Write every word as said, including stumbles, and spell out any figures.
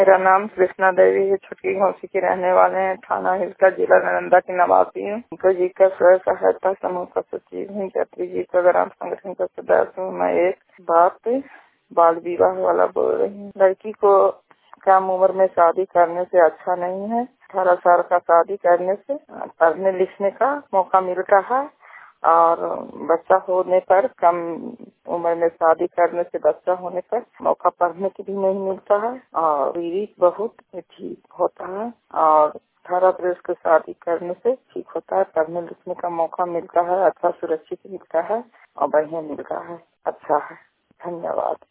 मेरा नाम कृष्णा देवी है। छुटकी घोसी के रहने वाले हैं। थाना हिलका, जिला नालंदा की निवासी हूँ। उनको जी का स्वयं सहायता समूह का सचिव हूँ। जत्री जी का ग्राम संगठन का सदस्य हूँ। मैं एक बात बाल विवाह वाला बोल रही हूँ। लड़की को कम उम्र में शादी करने से अच्छा नहीं है। अठारह साल का शादी करने से पढ़ने लिखने का मौका मिलता है और बच्चा होने पर कम उम्र में शादी करने से बच्चा होने पर मौका पढ़ने की भी नहीं मिलता है और बीवी बहुत ठीक होता है और अठारह वर्ष की शादी करने से ठीक होता है। पढ़ने लिखने का मौका मिलता है, अच्छा सुरक्षित मिलता है और बढ़िया मिलता है। अच्छा है। धन्यवाद।